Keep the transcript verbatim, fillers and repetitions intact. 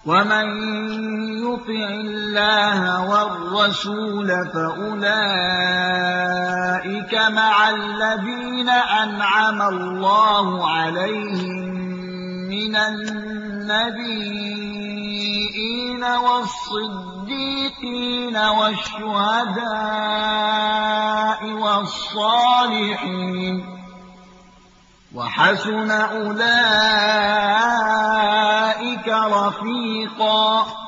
ومن يطع الله والرسول فأولئك مع الذين أنعم الله عليهم من النبيين والصديقين والشهداء والصالحين وحسن أولئك رفيقا.